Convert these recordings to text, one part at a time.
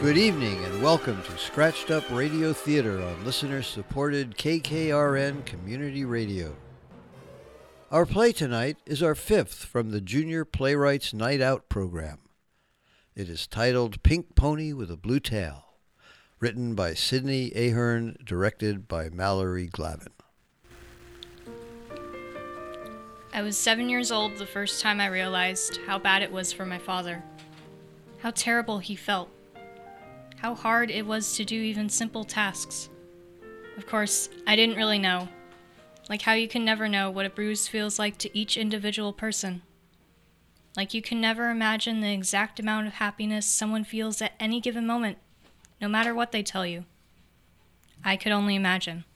Good evening and welcome to Scratched Up Radio Theater on listener-supported KKRN Community Radio. Our play tonight is our fifth from the Junior Playwrights Night Out program. It is titled Pink Pony with a Blue Tail, written by Sidney Ahern, directed by Mallory Glavin. I was 7 years old the first time I realized how bad it was for my father. How terrible he felt. How hard it was to do even simple tasks. Of course, I didn't really know. Like how you can never know what a bruise feels like to each individual person. Like you can never imagine the exact amount of happiness someone feels at any given moment, no matter what they tell you. I could only imagine.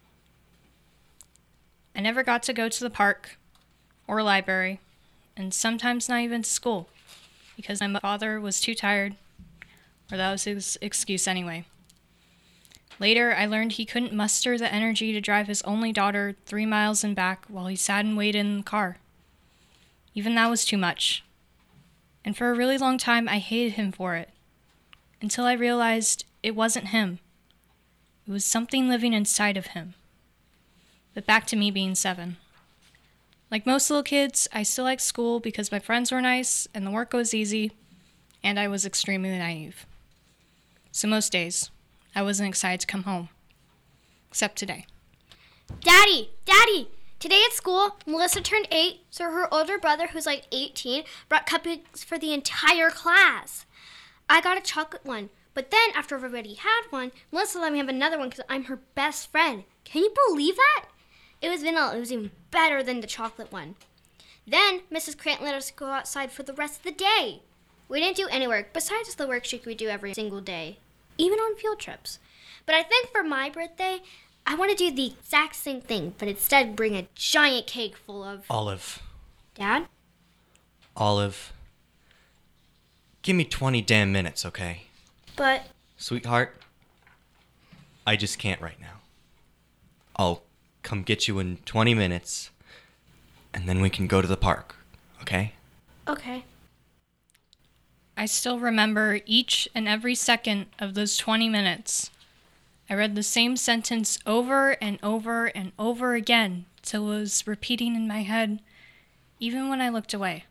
I never got to go to the park or library, and sometimes not even to school, because my father was too tired, or that was his excuse anyway. Later, I learned he couldn't muster the energy to drive his only daughter 3 miles and back while he sat and waited in the car. Even that was too much. And for a really long time, I hated him for it, until I realized it wasn't him. It was something living inside of him. But back to me being 7. Like most little kids, I still liked school because my friends were nice and the work was easy, and I was extremely naive. So most days, I wasn't excited to come home. Except today. Daddy! Today at school, Melissa turned 8, so her older brother, who's like 18, brought cupcakes for the entire class. I got a chocolate one, but then after everybody had one, Melissa let me have another one because I'm her best friend. Can you believe that? It was vanilla. It was even better than the chocolate one. Then Mrs. Grant let us go outside for the rest of the day. We didn't do any work besides the worksheet we do every single day, even on field trips. But I think for my birthday, I want to do the exact same thing, but instead bring a giant cake full of... Olive. Dad? Olive. Give me 20 damn minutes, okay? But... Sweetheart, I just can't right now. I'll come get you in 20 minutes, and then we can go to the park, okay? Okay. I still remember each and every second of those 20 minutes. I read the same sentence over and over and over again till it was repeating in my head, even when I looked away.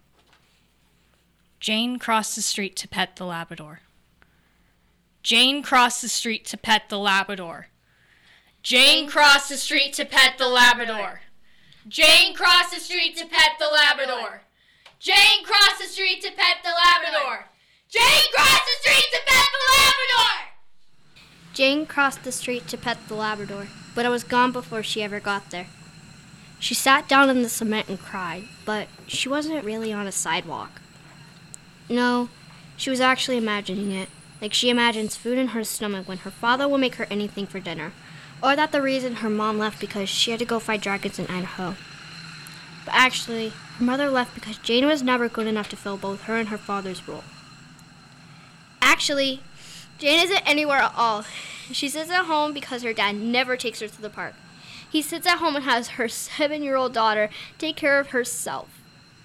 Jane crossed the street to pet the Labrador. Jane crossed the street to pet the Labrador. Jane crossed the street to pet the Labrador. Jane crossed the street to pet the Labrador. Jane crossed the street to pet the Labrador. Jane crossed the street to pet the Labrador! Jane crossed the street to pet the Labrador, but I was gone before she ever got there. She sat down in the cement and cried, but she wasn't really on a sidewalk. No, she was actually imagining it, like she imagines food in her stomach when her father will make her anything for dinner, or that the reason her mom left because she had to go fight dragons in Idaho. But actually, her mother left because Jane was never good enough to fill both her and her father's role. Actually, Jane isn't anywhere at all. She sits at home because her dad never takes her to the park. He sits at home and has her 7-year-old daughter take care of herself.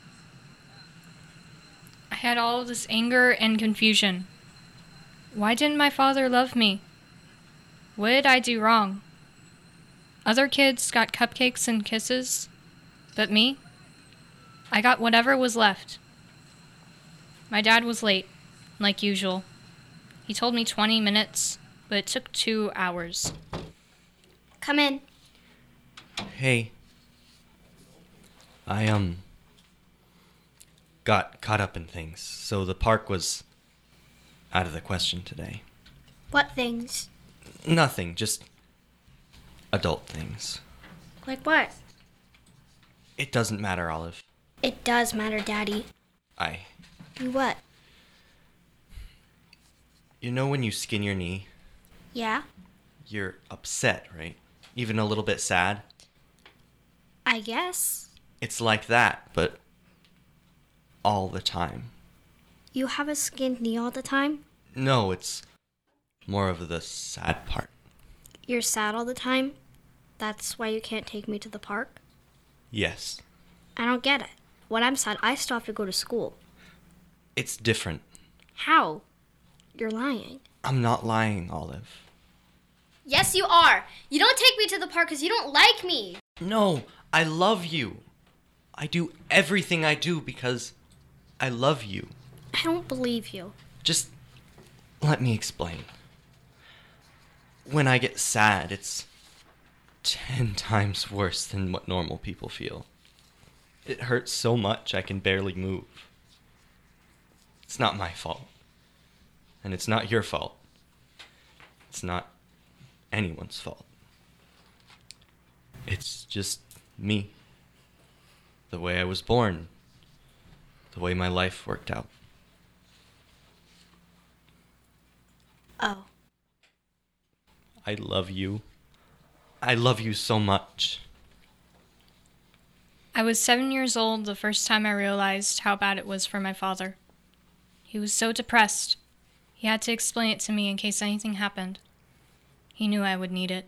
I had all of this anger and confusion. Why didn't my father love me? What did I do wrong? Other kids got cupcakes and kisses, but me? I got whatever was left. My dad was late, like usual. He told me 20 minutes, but it took 2 hours. Come in. Hey. I, got caught up in things, so the park was out of the question today. What things? Nothing, just adult things. Like what? It doesn't matter, Olive. It does matter, Daddy. Do what? You know when you skin your knee, Yeah? you're upset, right? Even a little bit sad? I guess. It's like that, but all the time. You have a skinned knee all the time? No, it's more of the sad part. You're sad all the time? That's why you can't take me to the park? Yes. I don't get it. When I'm sad, I still have to go to school. It's different. How? You're lying. I'm not lying, Olive. Yes, you are. You don't take me to the park because you don't like me. No, I love you. I do everything I do because I love you. I don't believe you. Just let me explain. When I get sad, it's 10 times worse than what normal people feel. It hurts so much I can barely move. It's not my fault. And it's not your fault. It's not anyone's fault. It's just me. The way I was born. The way my life worked out. Oh. I love you. I love you so much. I was 7 years old the first time I realized how bad it was for my father. He was so depressed. He had to explain it to me in case anything happened. He knew I would need it.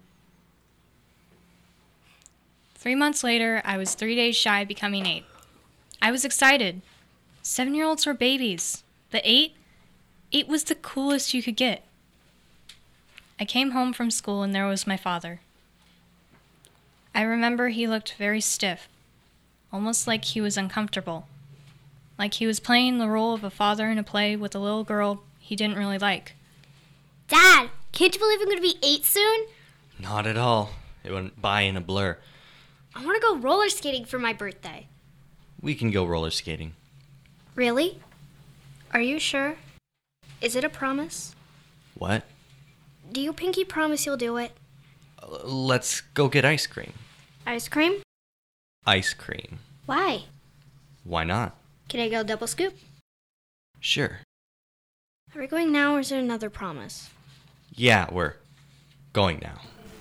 3 months later, I was 3 days shy of becoming 8. I was excited. 7-year-olds were babies. But 8 was the coolest you could get. I came home from school and there was my father. I remember he looked very stiff, almost like he was uncomfortable. Like he was playing the role of a father in a play with a little girl he didn't really like. Dad, can't you believe I'm going to be 8 soon? Not at all. It went by in a blur. I want to go roller skating for my birthday. We can go roller skating. Really? Are you sure? Is it a promise? What? Do you pinky promise you'll do it? Let's go get ice cream. Ice cream? Ice cream. Why? Why not? Can I go double scoop? Sure. Are we going now or is it another promise? Yeah, we're going now.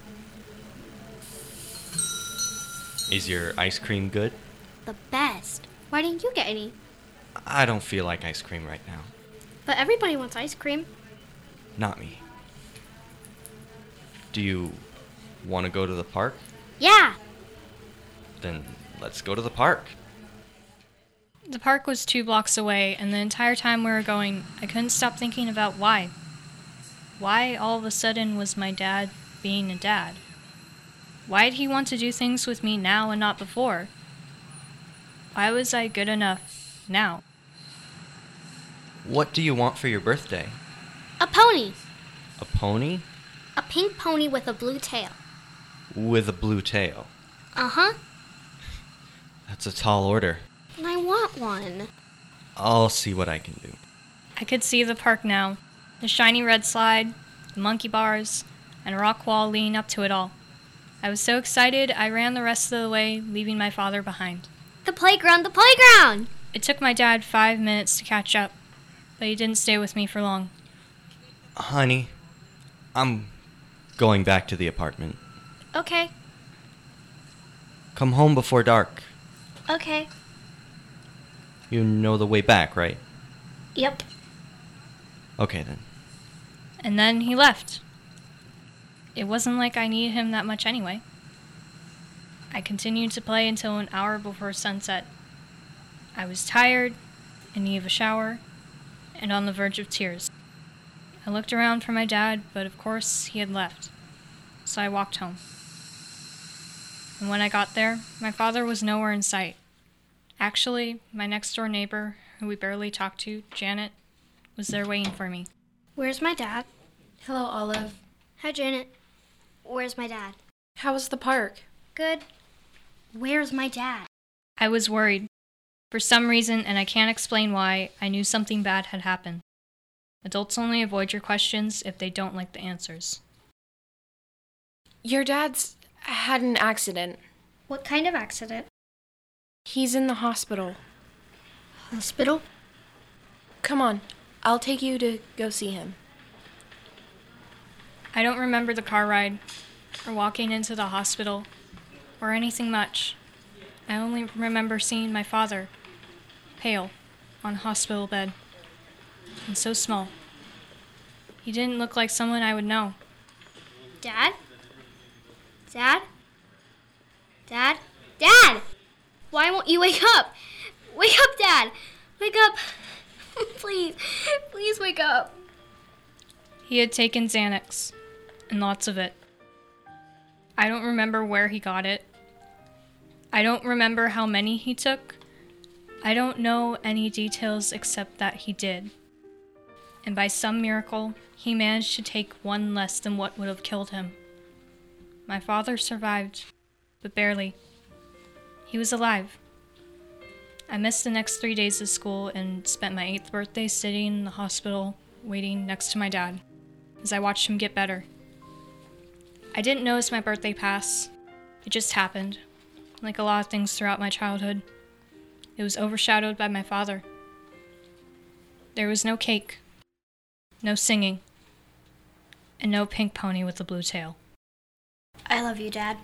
Is your ice cream good? The best. Why didn't you get any? I don't feel like ice cream right now. But everybody wants ice cream. Not me. Do you want to go to the park? Yeah. Then let's go to the park. The park was 2 blocks away, and the entire time we were going, I couldn't stop thinking about why. Why all of a sudden was my dad being a dad? Why did he want to do things with me now and not before? Why was I good enough now? What do you want for your birthday? A pony. A pony? A pink pony with a blue tail. With a blue tail. Uh-huh. That's a tall order. And I want one. I'll see what I can do. I could see the park now. The shiny red slide, the monkey bars, and a rock wall leading up to it all. I was so excited, I ran the rest of the way, leaving my father behind. The playground, the playground! It took my dad 5 minutes to catch up, but he didn't stay with me for long. Honey, I'm going back to the apartment. Okay. Come home before dark. Okay. You know the way back, right? Yep. Okay then. And then he left. It wasn't like I needed him that much anyway. I continued to play until an hour before sunset. I was tired, in need of a shower, and on the verge of tears. I looked around for my dad, but of course he had left. So I walked home. And when I got there, my father was nowhere in sight. Actually, my next door neighbor, who we barely talked to, Janet, was there waiting for me. Where's my dad? Hello, Olive. Hi, Janet. Where's my dad? How was the park? Good. Where's my dad? I was worried. For some reason, and I can't explain why, I knew something bad had happened. Adults only avoid your questions if they don't like the answers. Your dad's had an accident. What kind of accident? He's in the hospital. Hospital? Come on, I'll take you to go see him. I don't remember the car ride, or walking into the hospital, or anything much. I only remember seeing my father, pale, on a hospital bed, and so small. He didn't look like someone I would know. Dad? Dad? Dad? Dad! Why won't you wake up? Wake up, Dad! Wake up! Please, please wake up. He had taken Xanax, and lots of it. I don't remember where he got it. I don't remember how many he took. I don't know any details except that he did. And by some miracle, he managed to take one less than what would have killed him. My father survived, but barely. He was alive. I missed the next 3 days of school and spent my 8th birthday sitting in the hospital waiting next to my dad as I watched him get better. I didn't notice my birthday pass. It just happened, like a lot of things throughout my childhood. It was overshadowed by my father. There was no cake, no singing, and no pink pony with a blue tail. I love you, Dad.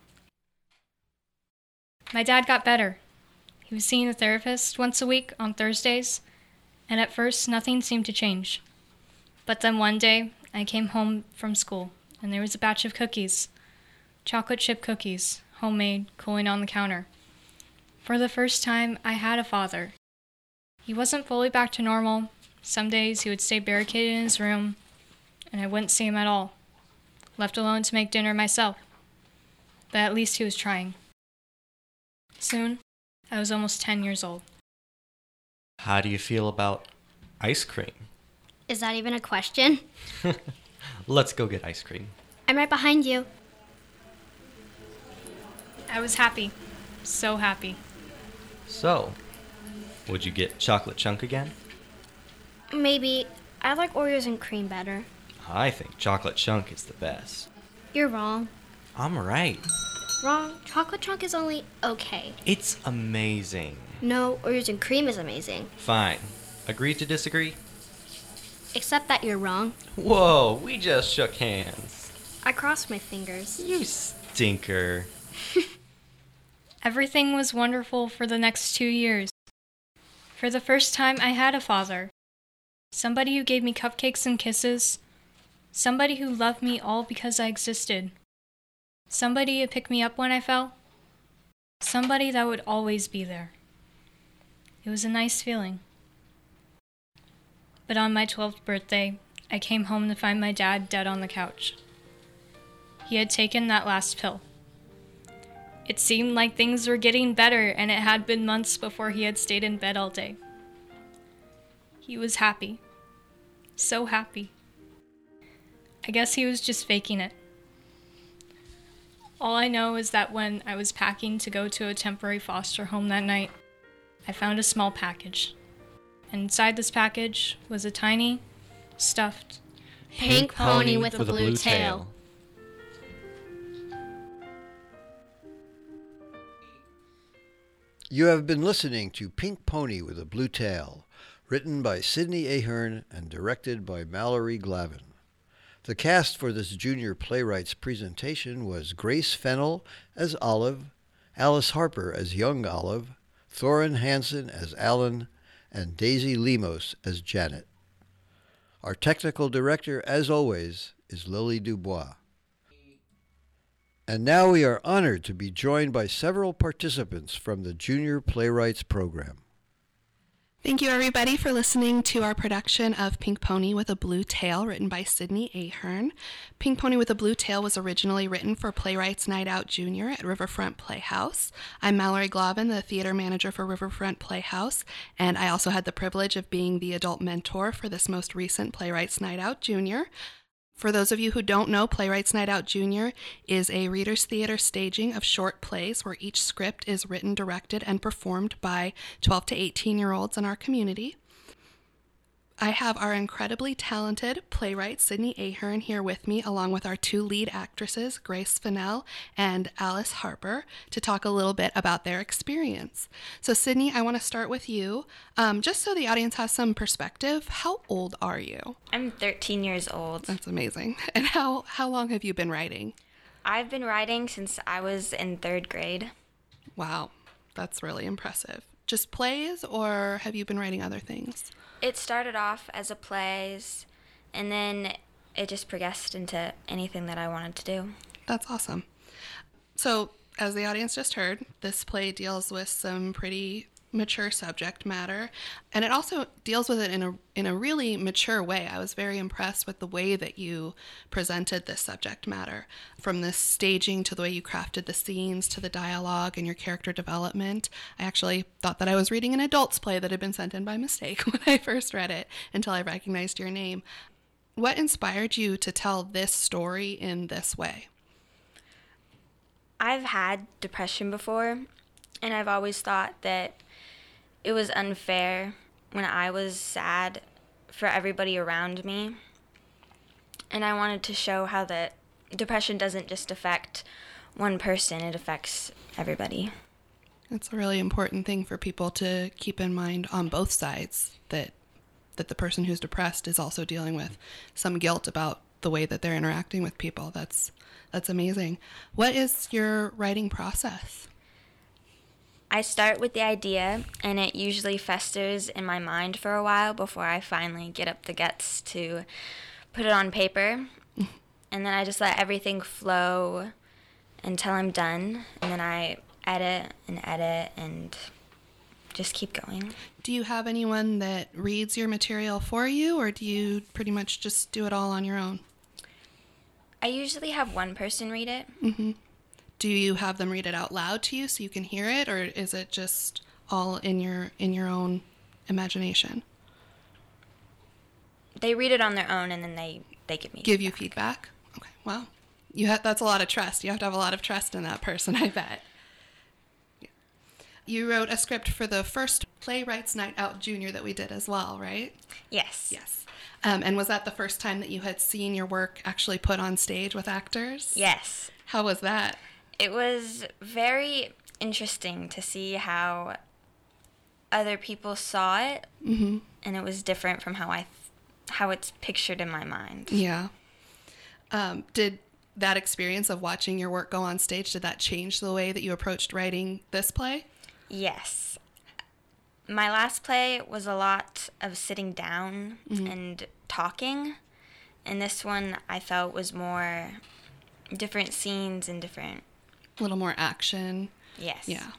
My dad got better. He was seeing a therapist once a week on Thursdays, and at first nothing seemed to change. But then one day, I came home from school, and there was a batch of cookies, chocolate chip cookies, homemade, cooling on the counter. For the first time, I had a father. He wasn't fully back to normal. Some days he would stay barricaded in his room, and I wouldn't see him at all, left alone to make dinner myself. But at least he was trying. Soon, I was almost 10 years old. How do you feel about ice cream? Is that even a question? Let's go get ice cream. I'm right behind you. I was happy. So happy. So, would you get chocolate chunk again? Maybe. I like Oreos and cream better. I think chocolate chunk is the best. You're wrong. I'm right. Wrong. Chocolate chunk is only okay. It's amazing. No, Oreos and cream is amazing. Fine. Agree to disagree? Except that you're wrong. Whoa, we just shook hands. I crossed my fingers. You stinker. Everything was wonderful for the next 2 years. For the first time, I had a father. Somebody who gave me cupcakes and kisses. Somebody who loved me all because I existed. Somebody to pick me up when I fell. Somebody that would always be there. It was a nice feeling. But on my 12th birthday, I came home to find my dad dead on the couch. He had taken that last pill. It seemed like things were getting better, and it had been months before he had stayed in bed all day. He was happy. So happy. I guess he was just faking it. All I know is that when I was packing to go to a temporary foster home that night, I found a small package. And inside this package was a tiny, stuffed, Pink pony with a blue tail. You have been listening to Pink Pony with a Blue Tail, written by Sidney Ahern and directed by Mallory Glavin. The cast for this junior playwright's presentation was Grace Fennell as Olive, Alice Harper as young Olive, Thorin Hansen as Alan, and Daisy Lemos as Janet. Our technical director, as always, is Lily Dubois. And now we are honored to be joined by several participants from the Junior Playwrights Program. Thank you, everybody, for listening to our production of Pink Pony with a Blue Tail, written by Sidney Ahern. Pink Pony with a Blue Tail was originally written for Playwrights Night Out Junior at Riverfront Playhouse. I'm Mallory Glavin, the theater manager for Riverfront Playhouse, and I also had the privilege of being the adult mentor for this most recent Playwrights Night Out Junior. For those of you who don't know, Playwrights Night Out Junior is a Reader's Theater staging of short plays where each script is written, directed, and performed by 12 to 18-year-olds in our community. I have our incredibly talented playwright, Sidney Ahern, here with me, along with our two lead actresses, Grace Fennell and Alice Harper, to talk a little bit about their experience. So, Sidney, I want to start with you. Just so the audience has some perspective, how old are you? I'm 13 years old. That's amazing. And how long have you been writing? I've been writing since I was in 3rd grade. Wow, that's really impressive. Just plays, or have you been writing other things? It started off as a plays, and then it just progressed into anything that I wanted to do. That's awesome. So, as the audience just heard, this play deals with some pretty mature subject matter, and it also deals with it in a really mature way. I was very impressed with the way that you presented this subject matter, from the staging to the way you crafted the scenes to the dialogue and your character development. I actually thought that I was reading an adult's play that had been sent in by mistake when I first read it, until I recognized your name. What inspired you to tell this story in this way? I've had depression before, and I've always thought that it was unfair when I was sad for everybody around me. And I wanted to show how that depression doesn't just affect one person, it affects everybody. It's a really important thing for people to keep in mind on both sides, that the person who's depressed is also dealing with some guilt about the way that they're interacting with people. That's amazing. What is your writing process? I start with the idea, and it usually festers in my mind for a while before I finally get up the guts to put it on paper. And then I just let everything flow until I'm done, and then I edit and just keep going. Do you have anyone that reads your material for you, or do you pretty much just do it all on your own? I usually have one person read it. Mm-hmm. Do you have them read it out loud to you so you can hear it, or is it just all in your own imagination? They read it on their own, and then they give you feedback. Okay, wow, that's a lot of trust. You have to have a lot of trust in that person, I bet. Yeah. You wrote a script for the first Playwrights Night Out Junior that we did as well, right? Yes. Yes. And was that the first time that you had seen your work actually put on stage with actors? Yes. How was that? It was very interesting to see how other people saw it, mm-hmm. and it was different from how it's pictured in my mind. Yeah. Did that experience of watching your work go on stage, did that change the way that you approached writing this play? Yes. My last play was a lot of sitting down mm-hmm. and talking, and this one I felt was more different scenes and different... A little more action. Yes. Yeah.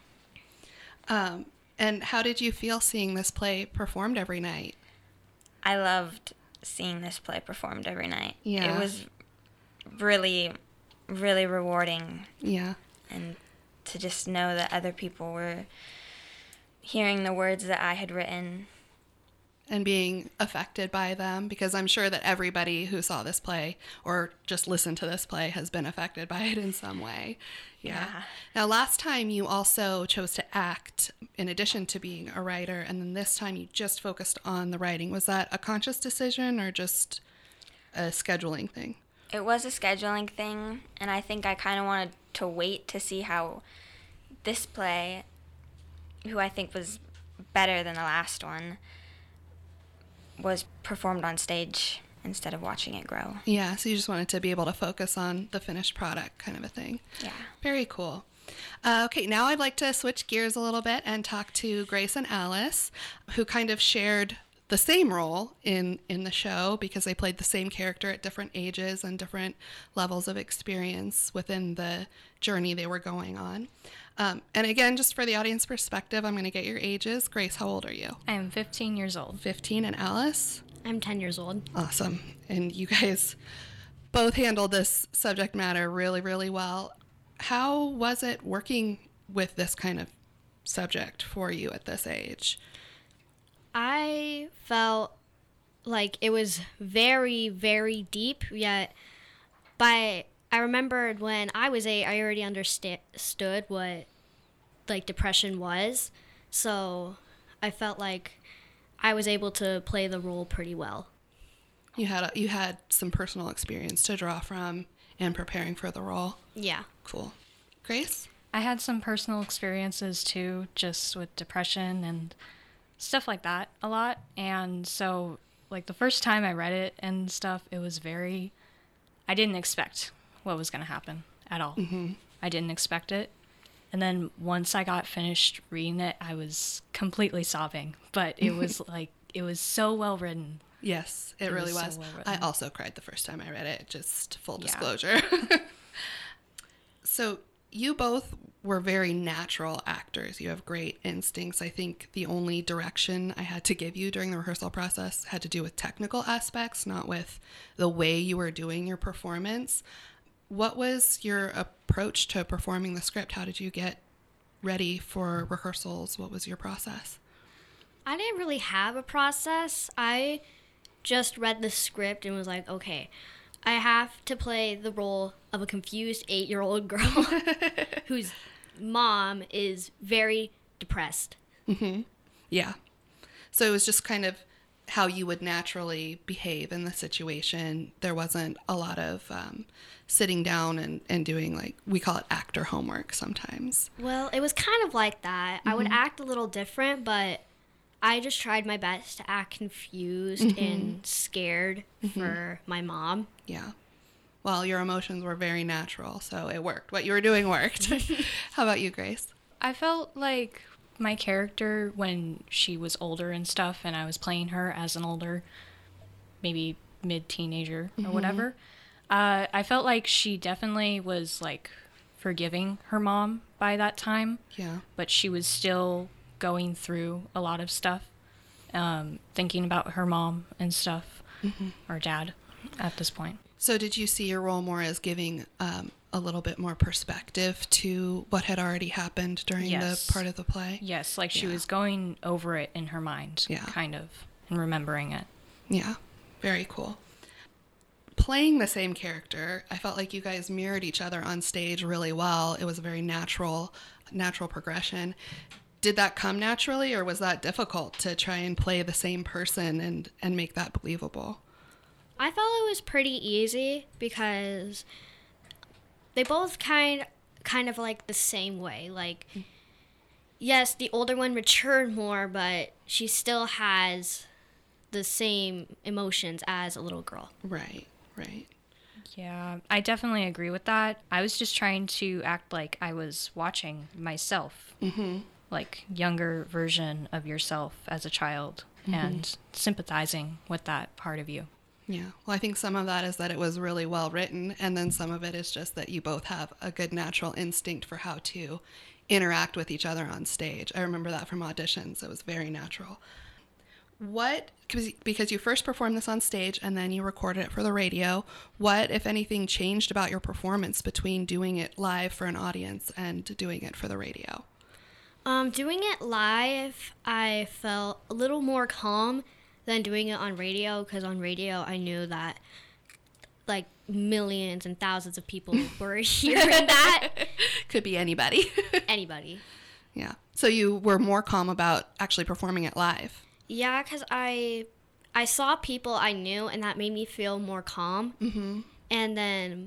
And how did you feel seeing this play performed every night? I loved seeing this play performed every night. Yeah. It was really, really rewarding. Yeah. And to just know that other people were hearing the words that I had written. And being affected by them, because I'm sure that everybody who saw this play or just listened to this play has been affected by it in some way. Yeah. Now, last time you also chose to act in addition to being a writer, and then this time you just focused on the writing. Was that a conscious decision or just a scheduling thing? It was a scheduling thing, and I think I kind of wanted to wait to see how this play, who I think was better than the last one, was performed on stage instead of watching it grow. Yeah, so you just wanted to be able to focus on the finished product kind of a thing. Yeah. Very cool. Okay, now I'd like to switch gears a little bit and talk to Grace and Alice, who kind of shared the same role in the show because they played the same character at different ages and different levels of experience within the journey they were going on. And again, just for the audience perspective, I'm going to get your ages. Grace, how old are you? I am 15 years old. 15, and Alice? I'm 10 years old. Awesome. And you guys both handled this subject matter really, really well. How was it working with this kind of subject for you at this age? I felt like it was very, very deep, yet I remembered when I was 8, I already understood what like depression was, so I felt like I was able to play the role pretty well. You had some personal experience to draw from in preparing for the role. Yeah. Cool. Grace? I had some personal experiences too, just with depression and stuff like that a lot. And so, like, the first time I read it and stuff, it was I didn't expect what was going to happen at all. Mm-hmm. I didn't expect it. And then once I got finished reading it, I was completely sobbing. But it was it was so well written. Yes, it really was. So well I written. also cried the first time I read it, just full disclosure. So you both were very natural actors. You have great instincts. I think the only direction I had to give you during the rehearsal process had to do with technical aspects, not with the way you were doing your performance. What was your approach to performing the script? How did you get ready for rehearsals? What was your process? I didn't really have a process. I just read the script and was like, okay, I have to play the role of a confused 8-year-old girl whose mom is very depressed. Mm-hmm. Yeah. So it was just kind of how you would naturally behave in the situation. There wasn't a lot of sitting down and doing, like, we call it actor homework sometimes. Well, it was kind of like that. I would act a little different, but I just tried my best to act confused and scared for my mom. Yeah. Well, your emotions were very natural, so it worked. What you were doing worked. How about you, Grace? I felt like my character when she was older and stuff, and I was playing her as an older, maybe mid-teenager or whatever, I felt like she definitely was, like, forgiving her mom by that time. Yeah. But she was still going through a lot of stuff, thinking about her mom and stuff, or dad at this point. So did you see your role more as giving a little bit more perspective to what had already happened during Yes. the part of the play? Yes, like she Yeah. was going over it in her mind, Yeah. kind of, and remembering it. Yeah, very cool. Playing the same character, I felt like you guys mirrored each other on stage really well. It was a very natural progression. Did that come naturally, or was that difficult to try and play the same person and make that believable? I felt it was pretty easy because they both kind of like the same way. Like, yes, the older one matured more, but she still has the same emotions as a little girl. Right, right. Yeah, I definitely agree with that. I was just trying to act like I was watching myself, like younger version of yourself as a child, and sympathizing with that part of you. Yeah. Well, I think some of that is that it was really well written, and then some of it is just that you both have a good natural instinct for how to interact with each other on stage. I remember that from auditions. It was very natural. Because you first performed this on stage and then you recorded it for the radio, what, if anything, changed about your performance between doing it live for an audience and doing it for the radio? Doing it live, I felt a little more calm than doing it on radio, because on radio I knew that like millions and thousands of people were hearing that. Could be anybody. Anybody. Yeah. So you were more calm about actually performing it live. Yeah, because I saw people I knew, and that made me feel more calm. Mm-hmm. And then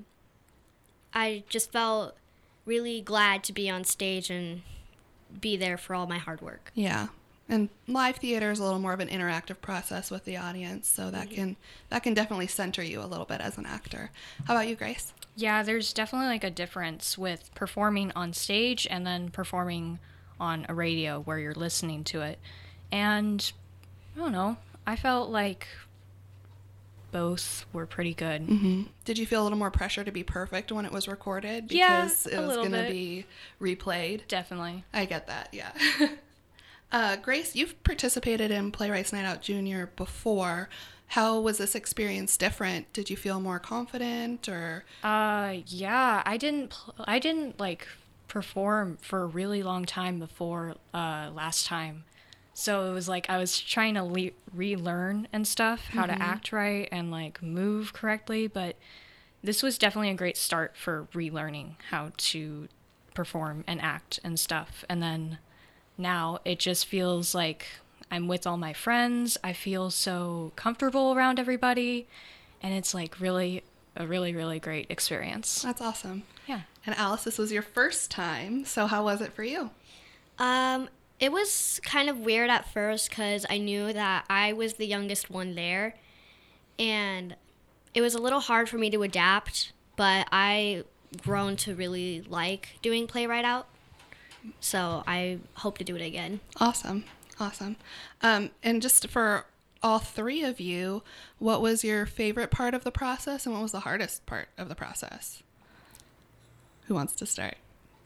I just felt really glad to be on stage and be there for all my hard work. Yeah. And live theater is a little more of an interactive process with the audience, so that can definitely center you a little bit as an actor. How about you, Grace? Yeah, there's definitely like a difference with performing on stage and then performing on a radio where you're listening to it. And I don't know, I felt like both were pretty good. Mm-hmm. Did you feel a little more pressure to be perfect when it was recorded? Because it was going to be replayed? Definitely. I get that, yeah. Grace, you've participated in Playwrights Night Out Junior before. How was this experience different? Did you feel more confident, or? Yeah, I didn't like perform for a really long time before last time. So it was like I was trying to relearn and stuff, how to act right and like move correctly, but this was definitely a great start for relearning how to perform and act and stuff. And then now it just feels like I'm with all my friends. I feel so comfortable around everybody, and it's like really a really, really great experience. That's awesome. Yeah. And Alice, this was your first time, so how was it for you? It was kind of weird at first because I knew that I was the youngest one there, and it was a little hard for me to adapt, but I grown to really like doing Playwright Out, so I hope to do it again. Awesome. And just for all three of you, what was your favorite part of the process and what was the hardest part of the process? Who wants to start?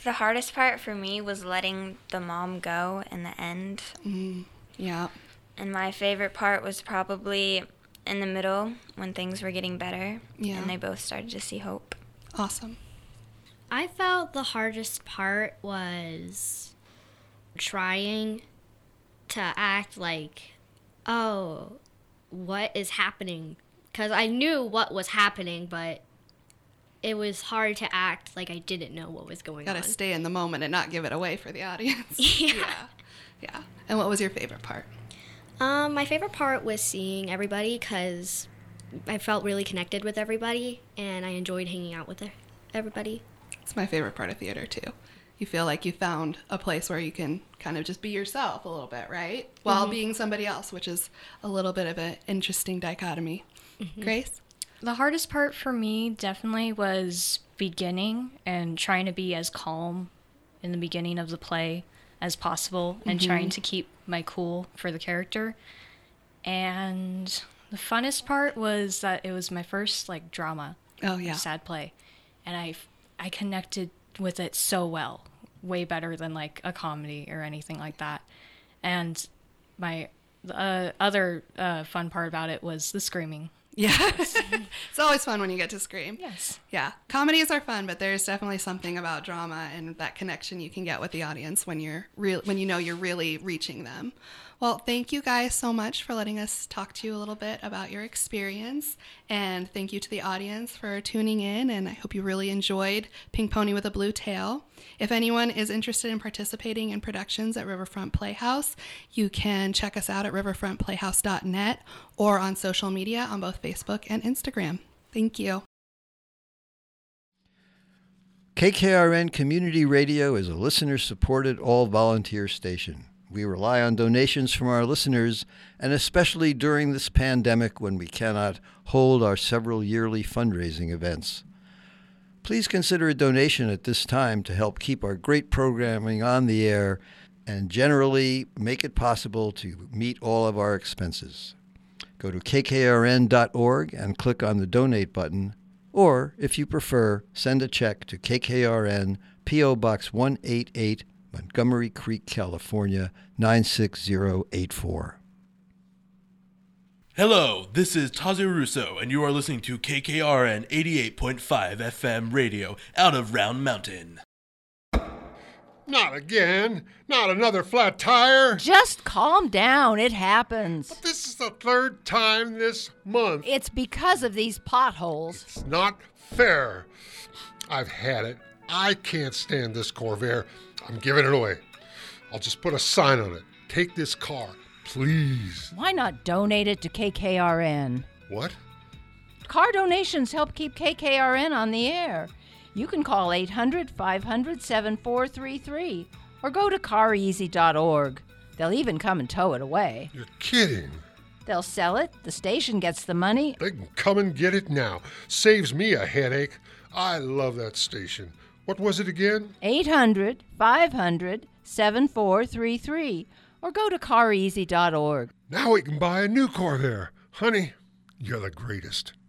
the hardest part for me was letting the mom go in the end. Yeah. And my favorite part was probably in the middle when things were getting better. Yeah. And they both started to see hope. Awesome. I felt the hardest part was trying to act like, oh, what is happening? Because I knew what was happening, but it was hard to act like I didn't know what was going on. Gotta stay in the moment and not give it away for the audience. Yeah. And what was your favorite part? My favorite part was seeing everybody because I felt really connected with everybody and I enjoyed hanging out with everybody. It's my favorite part of theater, too. You feel like you found a place where you can kind of just be yourself a little bit, right? While being somebody else, which is a little bit of an interesting dichotomy. Grace? The hardest part for me definitely was beginning and trying to be as calm in the beginning of the play as possible and trying to keep my cool for the character. And the funnest part was that it was my first drama. Oh, yeah. Sad play. And I connected with it so well, way better than a comedy or anything like that. And my other fun part about it was the screaming. Yes. It's always fun when you get to scream. Yes. Yeah. Comedies are fun, but there's definitely something about drama and that connection you can get with the audience when you're when you know you're really reaching them. Well, thank you guys so much for letting us talk to you a little bit about your experience. And thank you to the audience for tuning in. And I hope you really enjoyed Pink Pony with a Blue Tail. If anyone is interested in participating in productions at Riverfront Playhouse, you can check us out at riverfrontplayhouse.net or on social media on both Facebook and Instagram. Thank you. KKRN Community Radio is a listener-supported, all-volunteer station. We rely on donations from our listeners, and especially during this pandemic when we cannot hold our several yearly fundraising events. Please consider a donation at this time to help keep our great programming on the air and generally make it possible to meet all of our expenses. Go to kkrn.org and click on the donate button, or, if you prefer, send a check to KKRN, P.O. Box 188, Montgomery Creek, California, 96084. Hello, this is Tazi Russo, and you are listening to KKRN 88.5 FM radio out of Round Mountain. Not again. Not another flat tire. Just calm down. It happens. But this is the third time this month. It's because of these potholes. It's not fair. I've had it. I can't stand this Corvair. I'm giving it away. I'll just put a sign on it. Take this car, please. Why not donate it to KKRN? What? Car donations help keep KKRN on the air. You can call 800-500-7433 or go to careasy.org. They'll even come and tow it away. You're kidding. They'll sell it, the station gets the money. They can come and get it now. Saves me a headache. I love that station. What was it again? 800-500-7433 or go to careasy.org. Now we can buy a new Corvair. Honey, you're the greatest.